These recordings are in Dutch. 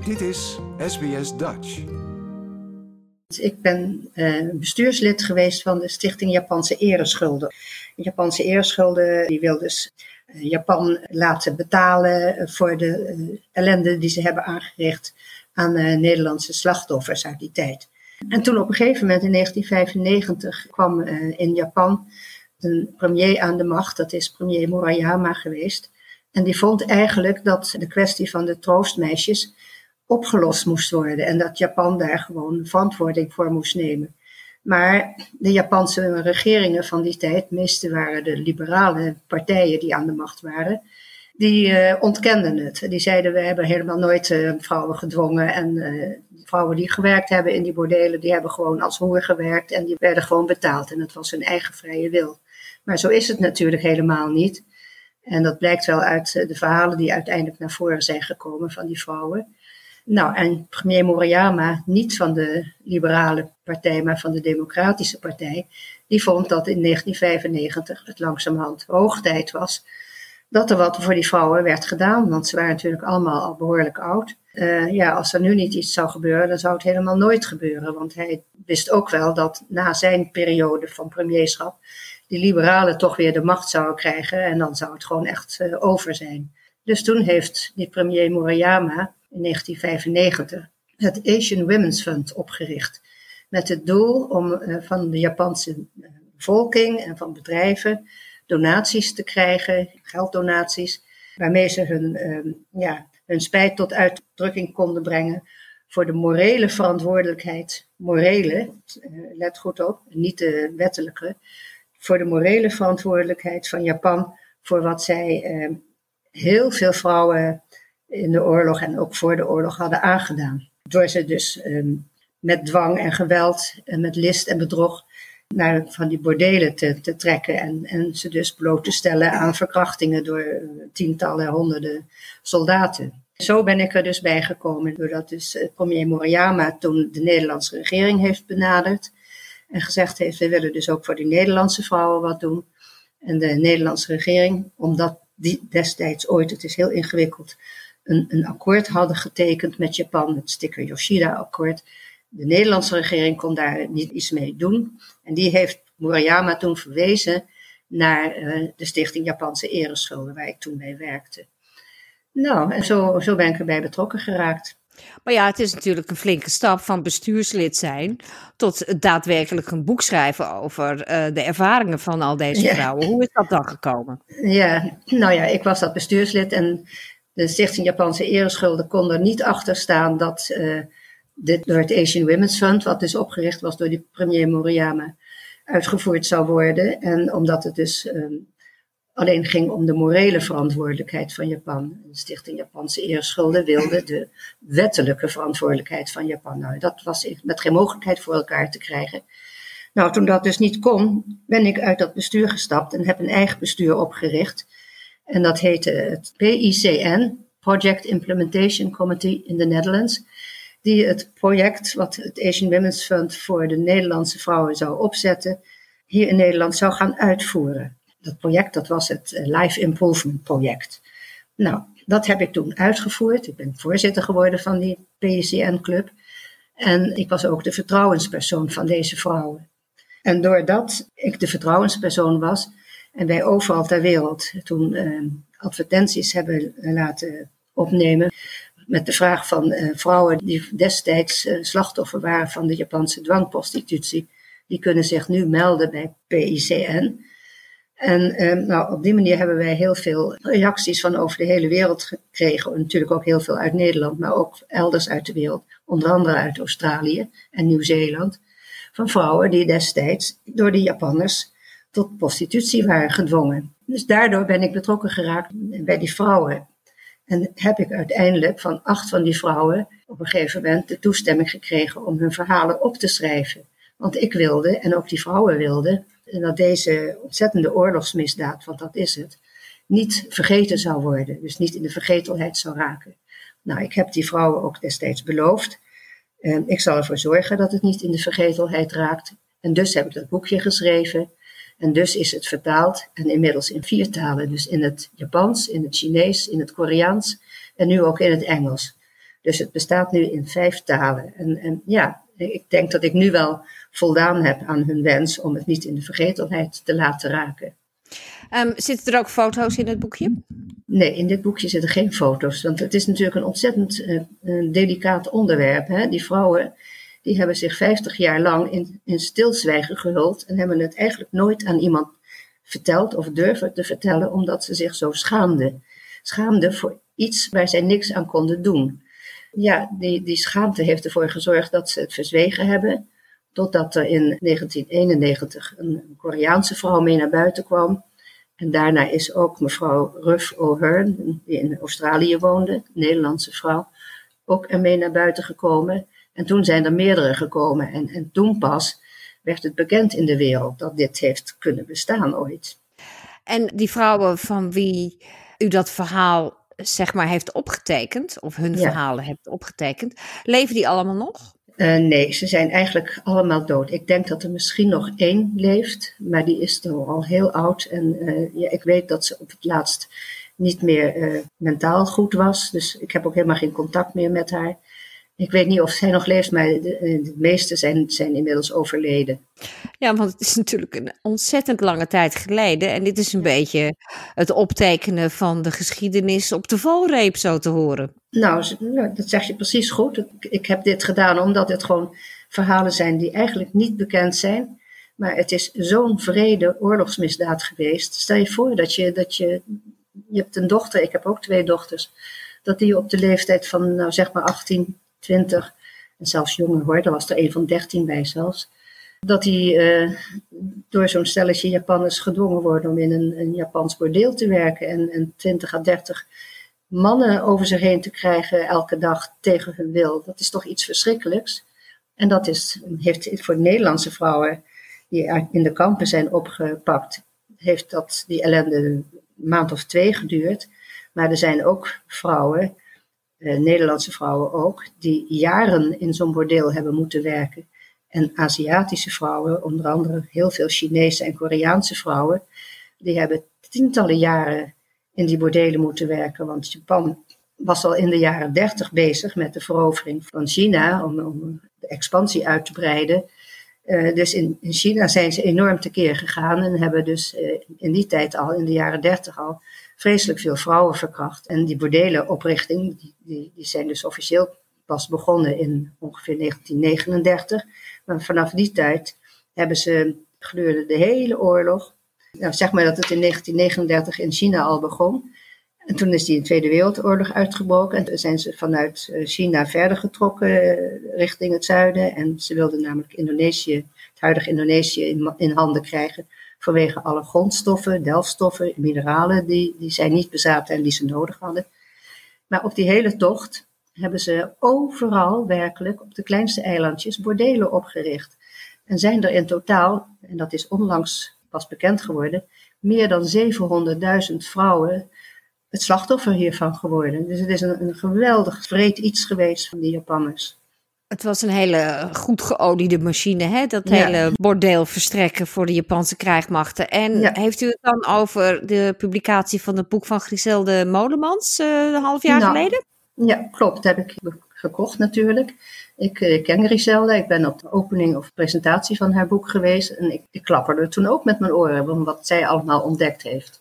Dit is SBS Dutch. Ik ben bestuurslid geweest van de Stichting Japanse Ereschulden. De Japanse Ereschulden die wil dus Japan laten betalen voor de ellende die ze hebben aangericht aan Nederlandse slachtoffers uit die tijd. En toen op een gegeven moment in 1995 kwam in Japan een premier aan de macht, dat is premier Murayama geweest. En die vond eigenlijk dat de kwestie van de troostmeisjes opgelost moest worden en dat Japan daar gewoon verantwoording voor moest nemen. Maar de Japanse regeringen van die tijd, meeste waren de liberale partijen die aan de macht waren, die ontkenden het. Die zeiden, we hebben helemaal nooit vrouwen gedwongen en vrouwen die gewerkt hebben in die bordelen, die hebben gewoon als hoer gewerkt en die werden gewoon betaald en het was hun eigen vrije wil. Maar zo is het natuurlijk helemaal niet. En dat blijkt wel uit de verhalen die uiteindelijk naar voren zijn gekomen van die vrouwen. Nou, en premier Murayama, niet van de liberale partij, maar van de democratische partij, die vond dat in 1995 het langzamerhand hoog tijd was dat er wat voor die vrouwen werd gedaan. Want ze waren natuurlijk allemaal al behoorlijk oud. Als er nu niet iets zou gebeuren, dan zou het helemaal nooit gebeuren. Want hij wist ook wel dat na zijn periode van premierschap die liberalen toch weer de macht zouden krijgen en dan zou het gewoon echt over zijn. Dus toen heeft die premier Murayama in 1995 het Asian Women's Fund opgericht. Met het doel om van de Japanse bevolking en van bedrijven donaties te krijgen, gelddonaties, waarmee ze hun spijt tot uitdrukking konden brengen voor de morele verantwoordelijkheid, let goed op, niet de wettelijke, voor de morele verantwoordelijkheid van Japan voor wat zij heel veel vrouwen in de oorlog en ook voor de oorlog hadden aangedaan. Door ze dus met dwang en geweld en met list en bedrog naar van die bordelen te trekken en ze dus bloot te stellen aan verkrachtingen door tientallen, honderden soldaten. Zo ben ik er dus bij gekomen, doordat dus premier Murayama toen de Nederlandse regering heeft benaderd en gezegd heeft, we willen dus ook voor die Nederlandse vrouwen wat doen. En de Nederlandse regering, omdat die destijds ooit, het is heel ingewikkeld, een akkoord hadden getekend met Japan, het Sticker-Yoshida-akkoord. De Nederlandse regering kon daar niet iets mee doen. En die heeft Murayama toen verwezen naar de Stichting Japanse Ereschulden, waar ik toen mee werkte. Nou, en zo ben ik erbij betrokken geraakt. Maar ja, het is natuurlijk een flinke stap van bestuurslid zijn tot daadwerkelijk een boek schrijven over de ervaringen van al deze vrouwen. Hoe is dat dan gekomen? Ja, ik was dat bestuurslid en de Stichting Japanse Ereschulden kon er niet achter staan dat dit door het Asian Women's Fund, wat dus opgericht was door die premier Murayama, uitgevoerd zou worden. En omdat het dus alleen ging om de morele verantwoordelijkheid van Japan. De Stichting Japanse Ereschulden wilde de wettelijke verantwoordelijkheid van Japan. Nou, dat was met geen mogelijkheid voor elkaar te krijgen. Nou, toen dat dus niet kon, ben ik uit dat bestuur gestapt en heb een eigen bestuur opgericht. En dat heette het PICN, Project Implementation Committee in the Netherlands, die het project wat het Asian Women's Fund voor de Nederlandse vrouwen zou opzetten, hier in Nederland zou gaan uitvoeren. Dat project, dat was het Life Improvement Project. Nou, dat heb ik toen uitgevoerd. Ik ben voorzitter geworden van die PICN-club. En ik was ook de vertrouwenspersoon van deze vrouwen. En doordat ik de vertrouwenspersoon was en wij overal ter wereld toen advertenties hebben laten opnemen met de vraag van vrouwen die destijds slachtoffer waren van de Japanse dwangprostitutie, die kunnen zich nu melden bij PICN. En op die manier hebben wij heel veel reacties van over de hele wereld gekregen. Natuurlijk ook heel veel uit Nederland, maar ook elders uit de wereld. Onder andere uit Australië en Nieuw-Zeeland. Van vrouwen die destijds door de Japanners tot prostitutie waren gedwongen. Dus daardoor ben ik betrokken geraakt bij die vrouwen. En heb ik uiteindelijk van 8 van die vrouwen op een gegeven moment de toestemming gekregen om hun verhalen op te schrijven. Want ik wilde, en ook die vrouwen wilden, dat deze ontzettende oorlogsmisdaad, want dat is het, niet vergeten zou worden. Dus niet in de vergetelheid zou raken. Nou, ik heb die vrouwen ook destijds beloofd. Ik zal ervoor zorgen dat het niet in de vergetelheid raakt. En dus heb ik dat boekje geschreven. En dus is het vertaald en inmiddels in 4 talen. Dus in het Japans, in het Chinees, in het Koreaans en nu ook in het Engels. Dus het bestaat nu in 5 talen. En ja, ik denk dat ik nu wel voldaan heb aan hun wens om het niet in de vergetelheid te laten raken. Zitten er ook foto's in het boekje? Nee, in dit boekje zitten geen foto's. Want het is natuurlijk een ontzettend delicaat onderwerp. Hè? Die vrouwen die hebben zich 50 jaar lang in stilzwijgen gehuld. En hebben het eigenlijk nooit aan iemand verteld of durven te vertellen. Omdat ze zich zo schaamden. Schaamden voor iets waar zij niks aan konden doen. Ja, die schaamte heeft ervoor gezorgd dat ze het verzwegen hebben. Totdat er in 1991 een Koreaanse vrouw mee naar buiten kwam. En daarna is ook mevrouw Ruth O'Hearn, die in Australië woonde, een Nederlandse vrouw, ook ermee naar buiten gekomen. En toen zijn er meerdere gekomen. En toen pas werd het bekend in de wereld dat dit heeft kunnen bestaan ooit. En die vrouwen van wie u dat verhaal, zeg maar, heeft opgetekend, of hun verhalen heeft opgetekend, leven die allemaal nog? Nee, ze zijn eigenlijk allemaal dood. Ik denk dat er misschien nog 1 leeft, maar die is toch al heel oud. En ik weet dat ze op het laatst niet meer mentaal goed was. Dus ik heb ook helemaal geen contact meer met haar. Ik weet niet of zij nog leeft, maar de meeste zijn inmiddels overleden. Ja, want het is natuurlijk een ontzettend lange tijd geleden. En dit is een beetje het optekenen van de geschiedenis op de valreep, zo te horen. Nou, dat zeg je precies goed. Ik heb dit gedaan omdat het gewoon verhalen zijn die eigenlijk niet bekend zijn. Maar het is zo'n wrede oorlogsmisdaad geweest. Stel je voor dat je hebt een dochter, ik heb ook 2 dochters, dat die op de leeftijd van, nou zeg maar 18, 20, en zelfs jonger hoor, er was er een van 13 bij zelfs, dat die door zo'n stelletje Japanners gedwongen worden om in een Japans bordeel te werken en 20 à 30 mannen over zich heen te krijgen elke dag tegen hun wil. Dat is toch iets verschrikkelijks. En dat heeft voor Nederlandse vrouwen die in de kampen zijn opgepakt, heeft die ellende een maand of 2 geduurd. Maar er zijn ook vrouwen, Nederlandse vrouwen ook, die jaren in zo'n bordeel hebben moeten werken. En Aziatische vrouwen, onder andere heel veel Chinese en Koreaanse vrouwen, die hebben tientallen jaren in die bordelen moeten werken. Want Japan was al in de jaren 30 bezig met de verovering van China om de expansie uit te breiden. Dus in China zijn ze enorm tekeer gegaan en hebben dus in die tijd al, in de jaren 30 al, vreselijk veel vrouwen verkracht. En die bordelenoprichting, die zijn dus officieel pas begonnen in ongeveer 1939. Maar vanaf die tijd hebben ze gedurende de hele oorlog, nou, zeg maar dat het in 1939 in China al begon. En toen is die Tweede Wereldoorlog uitgebroken. En toen zijn ze vanuit China verder getrokken richting het zuiden. En ze wilden namelijk Indonesië, het huidige Indonesië, in handen krijgen. Vanwege alle grondstoffen, delfstoffen, mineralen die zij niet bezaten en die ze nodig hadden. Maar op die hele tocht hebben ze overal werkelijk op de kleinste eilandjes bordelen opgericht. En zijn er in totaal, en dat is onlangs pas bekend geworden, meer dan 700.000 vrouwen het slachtoffer hiervan geworden. Dus het is een geweldig wreed iets geweest van die Japanners. Het was een hele goed geoliede machine, hè? Dat hele bordeel verstrekken voor de Japanse krijgsmachten. En heeft u het dan over de publicatie van het boek van Griselde Molemans een half jaar geleden? Ja, klopt. Dat heb ik gekocht natuurlijk. Ik ken Griselde. Ik ben op de opening of presentatie van haar boek geweest. En ik klapperde toen ook met mijn oren van wat zij allemaal ontdekt heeft.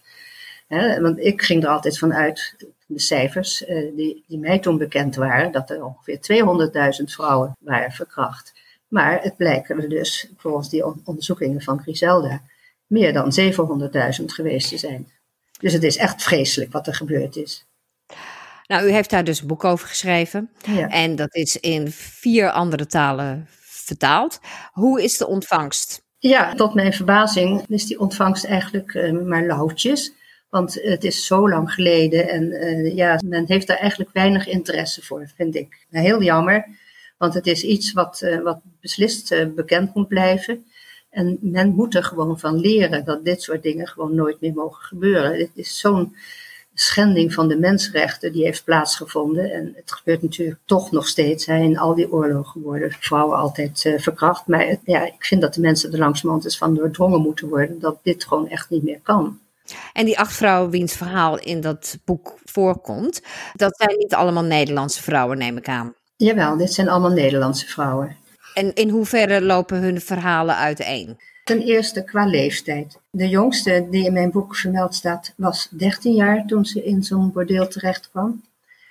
Want ik ging er altijd van uit, de cijfers die mij toen bekend waren, dat er ongeveer 200.000 vrouwen waren verkracht. Maar het blijken er dus, volgens die onderzoekingen van Griselda, meer dan 700.000 geweest te zijn. Dus het is echt vreselijk wat er gebeurd is. Nou, u heeft daar dus een boek over geschreven. Ja. En dat is in 4 andere talen vertaald. Hoe is de ontvangst? Ja, tot mijn verbazing is die ontvangst eigenlijk maar lauwtjes. Want het is zo lang geleden en men heeft daar eigenlijk weinig interesse voor, vind ik. Heel jammer, want het is iets wat beslist bekend moet blijven. En men moet er gewoon van leren dat dit soort dingen gewoon nooit meer mogen gebeuren. Het is zo'n schending van de mensenrechten die heeft plaatsgevonden. En het gebeurt natuurlijk toch nog steeds. In al die oorlogen worden vrouwen altijd verkracht. Maar ik vind dat de mensen er langzamerhand eens van doordrongen moeten worden dat dit gewoon echt niet meer kan. En die 8 vrouwen wiens verhaal in dat boek voorkomt, dat zijn niet allemaal Nederlandse vrouwen, neem ik aan. Jawel, dit zijn allemaal Nederlandse vrouwen. En in hoeverre lopen hun verhalen uiteen? Ten eerste qua leeftijd. De jongste die in mijn boek vermeld staat was 13 jaar toen ze in zo'n bordeel terecht kwam.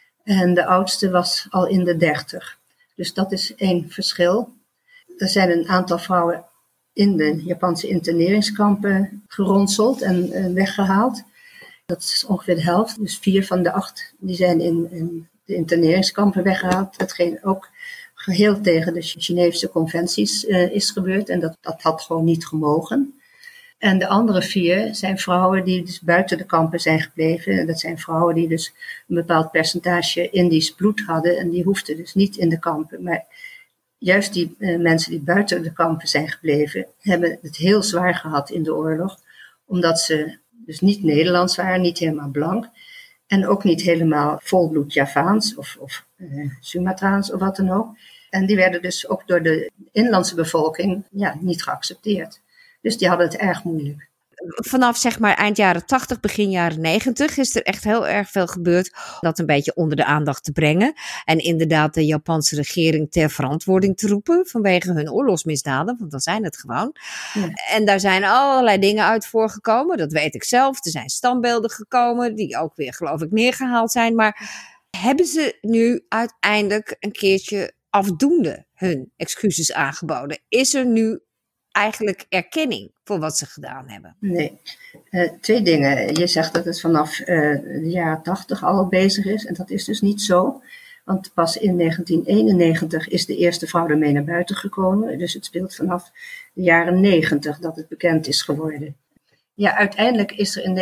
En de oudste was al in de 30. Dus dat is één verschil. Er zijn een aantal vrouwen in de Japanse interneringskampen geronseld en weggehaald. Dat is ongeveer de helft. Dus 4 van de 8 die zijn in de interneringskampen weggehaald. Hetgeen ook geheel tegen de Geneefse conventies is gebeurd. En dat had gewoon niet gemogen. En de andere 4 zijn vrouwen die dus buiten de kampen zijn gebleven. En dat zijn vrouwen die dus een bepaald percentage Indisch bloed hadden. En die hoefden dus niet in de kampen. Maar juist die mensen die buiten de kampen zijn gebleven, hebben het heel zwaar gehad in de oorlog. Omdat ze dus niet Nederlands waren, niet helemaal blank. En ook niet helemaal volbloed Javaans of Sumatraans of wat dan ook. En die werden dus ook door de inlandse bevolking niet geaccepteerd. Dus die hadden het erg moeilijk. Vanaf zeg maar eind jaren 80, begin jaren 90 is er echt heel erg veel gebeurd om dat een beetje onder de aandacht te brengen. En inderdaad de Japanse regering ter verantwoording te roepen vanwege hun oorlogsmisdaden, want dan zijn het gewoon. Ja. En daar zijn allerlei dingen uit voorgekomen, dat weet ik zelf. Er zijn standbeelden gekomen die ook weer geloof ik neergehaald zijn. Maar hebben ze nu uiteindelijk een keertje afdoende hun excuses aangeboden? Is er nu eigenlijk erkenning voor wat ze gedaan hebben? Nee. 2 dingen. Je zegt dat het vanaf de jaren 80 al bezig is. En dat is dus niet zo. Want pas in 1991 is de eerste vrouw ermee naar buiten gekomen. Dus het speelt vanaf de jaren 90 dat het bekend is geworden. Ja, uiteindelijk is er in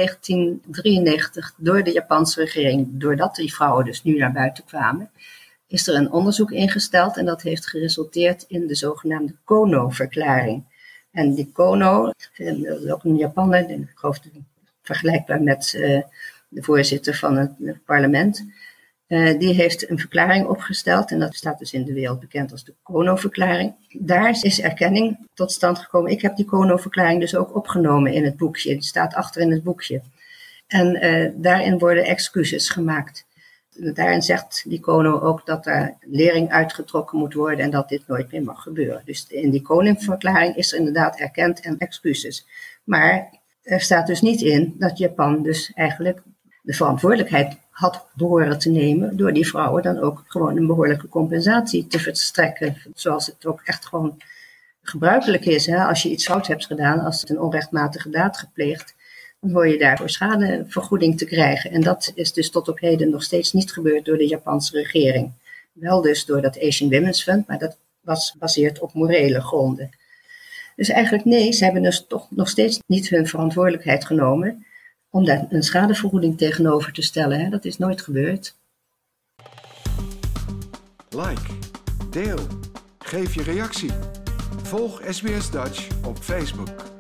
1993 door de Japanse regering, doordat die vrouwen dus nu naar buiten kwamen, is er een onderzoek ingesteld. En dat heeft geresulteerd in de zogenaamde Kono-verklaring. En die Kono, dat is ook een Japaner, ik geloof vergelijkbaar met de voorzitter van het parlement. Die heeft een verklaring opgesteld en dat staat dus in de wereld bekend als de Kono-verklaring. Daar is erkenning tot stand gekomen. Ik heb die Kono-verklaring dus ook opgenomen in het boekje. Die staat achter in het boekje. En daarin worden excuses gemaakt. Daarin zegt die Kono ook dat er lering uitgetrokken moet worden en dat dit nooit meer mag gebeuren. Dus in die Kono-verklaring is er inderdaad erkend en excuses. Maar er staat dus niet in dat Japan dus eigenlijk de verantwoordelijkheid had behoren te nemen door die vrouwen dan ook gewoon een behoorlijke compensatie te verstrekken. Zoals het ook echt gewoon gebruikelijk is. Hè? Als je iets fout hebt gedaan, als het een onrechtmatige daad gepleegd, dan hoor je daarvoor schadevergoeding te krijgen. En dat is dus tot op heden nog steeds niet gebeurd door de Japanse regering. Wel dus door dat Asian Women's Fund, maar dat was gebaseerd op morele gronden. Dus eigenlijk nee, ze hebben dus toch nog steeds niet hun verantwoordelijkheid genomen om daar een schadevergoeding tegenover te stellen. Hè? Dat is nooit gebeurd. Like, deel, geef je reactie. Volg SBS Dutch op Facebook.